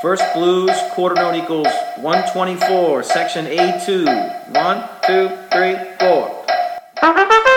First blues, quarter note equals 124, section A2. 1, 2, 3, 4.